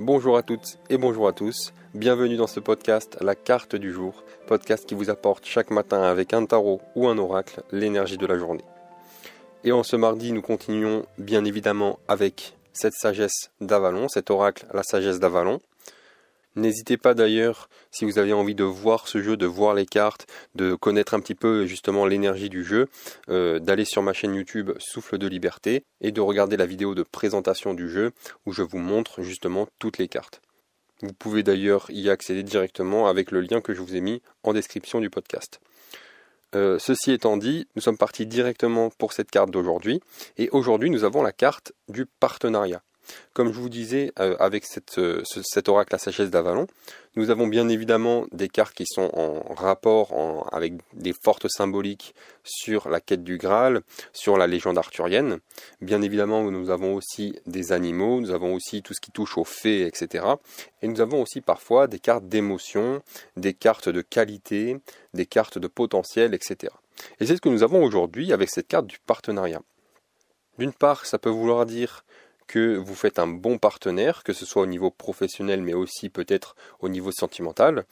Bonjour à toutes et bonjour à tous, bienvenue dans ce podcast La Carte du Jour, podcast qui vous apporte chaque matin avec un tarot ou un oracle l'énergie de la journée. Et en ce mardi, nous continuons bien évidemment avec cette sagesse d'Avalon, cet oracle, la sagesse d'Avalon. N'hésitez pas d'ailleurs, si vous avez envie de voir ce jeu, de voir les cartes, de connaître un petit peu justement l'énergie du jeu, d'aller sur ma chaîne YouTube Souffle de Liberté et de regarder la vidéo de présentation du jeu où je vous montre justement toutes les cartes. Vous pouvez d'ailleurs y accéder directement avec le lien que je vous ai mis en description du podcast. Ceci étant dit, nous sommes partis directement pour cette carte d'aujourd'hui et aujourd'hui nous avons la carte du partenariat. Comme je vous disais, avec cet oracle, la sagesse d'Avalon, nous avons bien évidemment des cartes qui sont en rapport avec des fortes symboliques sur la quête du Graal, sur la légende arthurienne. Bien évidemment, nous avons aussi des animaux, nous avons aussi tout ce qui touche aux fées, etc. Et nous avons aussi parfois des cartes d'émotion, des cartes de qualité, des cartes de potentiel, etc. Et c'est ce que nous avons aujourd'hui avec cette carte du partenariat. D'une part, ça peut vouloir dire que vous faites un bon partenaire, que ce soit au niveau professionnel, mais aussi peut-être au niveau sentimental.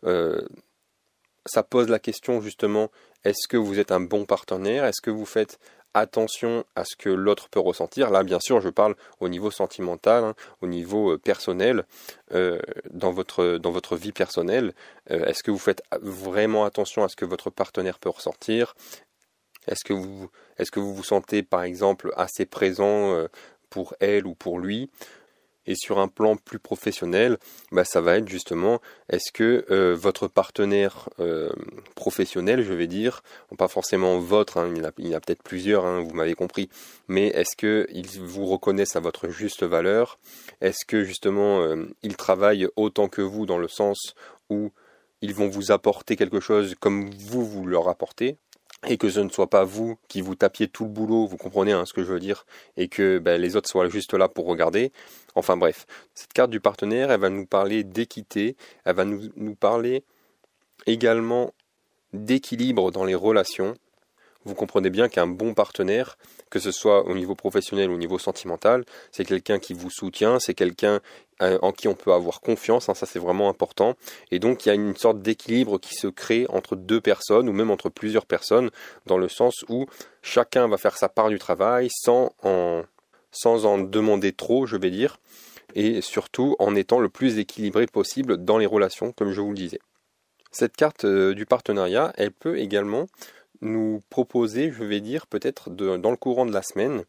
Ça pose la question justement, est-ce que vous êtes un bon partenaire? Est-ce que vous faites attention à ce que l'autre peut ressentir? Là, bien sûr, je parle au niveau sentimental, au niveau personnel, dans votre vie personnelle. Est-ce que vous faites vraiment attention à ce que votre partenaire peut ressentir? Est-ce que vous vous sentez, par exemple, assez présent pour elle ou pour lui? Et sur un plan plus professionnel, ça va être justement, est-ce que votre partenaire professionnel, je vais dire, pas forcément votre, il y en a peut-être plusieurs, vous m'avez compris, mais est-ce qu'ils vous reconnaissent à votre juste valeur? Est-ce que justement ils travaillent autant que vous dans le sens où ils vont vous apporter quelque chose comme vous leur apportez? Et que ce ne soit pas vous qui vous tapiez tout le boulot, vous comprenez ce que je veux dire, et que les autres soient juste là pour regarder. Enfin bref, cette carte du partenaire, elle va nous parler d'équité, elle va nous parler également d'équilibre dans les relations. Vous comprenez bien qu'un bon partenaire, que ce soit au niveau professionnel ou au niveau sentimental, c'est quelqu'un qui vous soutient, c'est quelqu'un en qui on peut avoir confiance, ça c'est vraiment important. Et donc il y a une sorte d'équilibre qui se crée entre deux personnes ou même entre plusieurs personnes, dans le sens où chacun va faire sa part du travail sans en demander trop, je vais dire, et surtout en étant le plus équilibré possible dans les relations, comme je vous le disais. Cette carte du partenariat, elle peut également nous proposer, je vais dire, peut-être dans le courant de la semaine,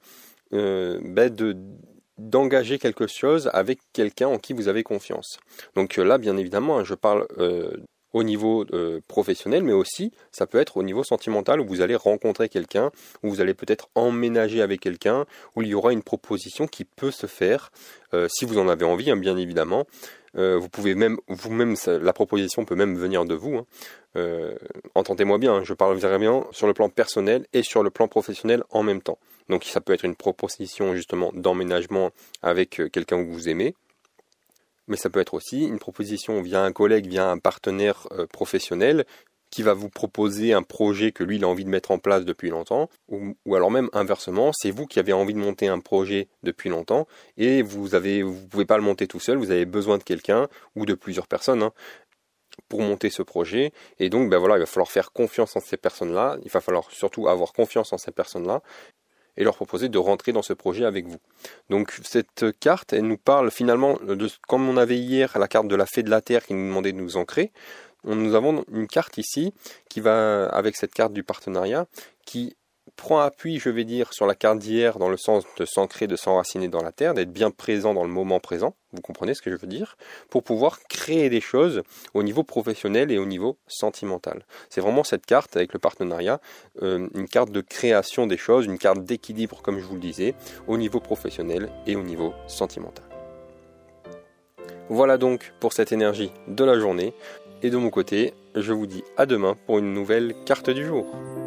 d'engager quelque chose avec quelqu'un en qui vous avez confiance. Donc là, bien évidemment, je parle au niveau professionnel, mais aussi, ça peut être au niveau sentimental, où vous allez rencontrer quelqu'un, où vous allez peut-être emménager avec quelqu'un, où il y aura une proposition qui peut se faire, si vous en avez envie, bien évidemment. Vous pouvez même, vous-même, la proposition peut même venir de vous. Entendez-moi bien, je parle vraiment sur le plan personnel et sur le plan professionnel en même temps. Donc ça peut être une proposition justement d'emménagement avec quelqu'un que vous aimez, mais ça peut être aussi une proposition via un collègue, via un partenaire professionnel qui va vous proposer un projet que lui il a envie de mettre en place depuis longtemps, ou alors même inversement, c'est vous qui avez envie de monter un projet depuis longtemps et vous pouvez pas le monter tout seul, vous avez besoin de quelqu'un ou de plusieurs personnes pour monter ce projet, et donc il va falloir faire confiance en ces personnes-là, il va falloir surtout avoir confiance en ces personnes-là et leur proposer de rentrer dans ce projet avec vous. Donc cette carte, elle nous parle finalement de, comme on avait hier la carte de la fée de la terre qui nous demandait de nous ancrer. Nous avons une carte ici qui va avec cette carte du partenariat qui prend appui, je vais dire, sur la carte d'hier dans le sens de s'ancrer, de s'enraciner dans la terre, d'être bien présent dans le moment présent, vous comprenez ce que je veux dire, pour pouvoir créer des choses au niveau professionnel et au niveau sentimental. C'est vraiment cette carte avec le partenariat, une carte de création des choses, une carte d'équilibre comme je vous le disais, au niveau professionnel et au niveau sentimental. Voilà donc pour cette énergie de la journée. Et de mon côté, je vous dis à demain pour une nouvelle carte du jour.